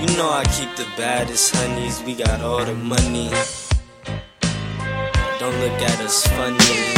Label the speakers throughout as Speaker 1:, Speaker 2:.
Speaker 1: You know I keep the baddest honeys, we got all the money. Don't look at us funny.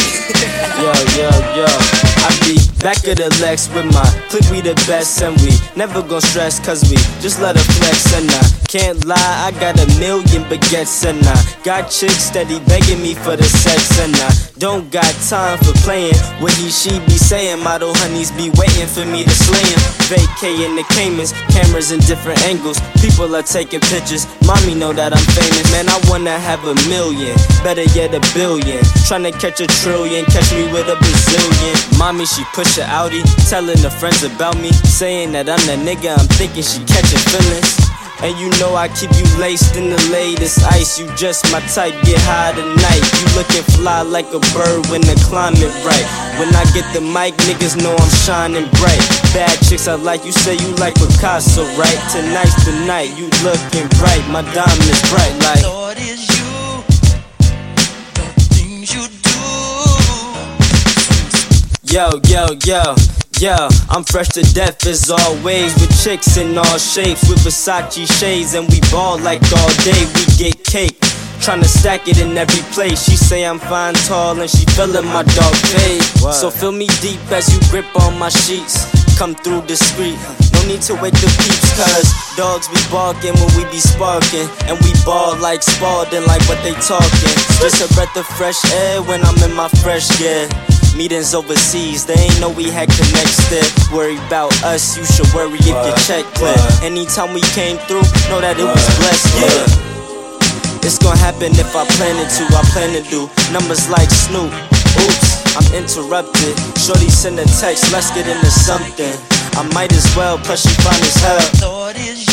Speaker 1: Yo, I be back of the Lex with my clique, we the best, and we never gon' stress, cause we just let her flex. And I can't lie, I got a million baguettes, and I got chicks steady begging me for the sex. And I don't got time for playing what she be saying. Model honeys be waiting for me to slay him. Vacay in the Caymans, cameras in different angles, people are taking pictures. Mommy know that I'm famous, man, I wanna have a million, better yet a billion. Tryna catch a trillion, catch me with a bazillion. Mommy, she push a Audi, telling her friends about me, saying that I'm that nigga, I'm thinking she catching feelings. And you know I keep you laced in the latest ice. You just my type, get high tonight. You looking fly like a bird when the climate right. When I get the mic, niggas know I'm shining bright. Bad chicks I like, you say you like Picasso, right? Tonight's the night, you looking bright. My diamond is bright like
Speaker 2: Lord, is you, the things you do.
Speaker 1: Yo, I'm fresh to death as always, with chicks in all shapes, with Versace shades, and we ball like all day. We get cake, tryna stack it in every place. She say I'm fine, tall, and she feelin' my dark fade. So feel me deep as you grip on my sheets. Come through discreet, no need to wake the peeps, cause dogs be barking when we be sparking, and we ball like Spalding, like what they talking. Just a breath of fresh air when I'm in my fresh gear. Meetings overseas, they ain't know we had connects there. Worry about us, you should worry if your check clear. Anytime we came through, know that it was blessed, yeah. It's gonna happen if I plan it to, I plan to do numbers like Snoop. Oops, I'm interrupted. Shorty send a text, let's get into something. I might as well, plus she fine as hell.
Speaker 2: Lord, is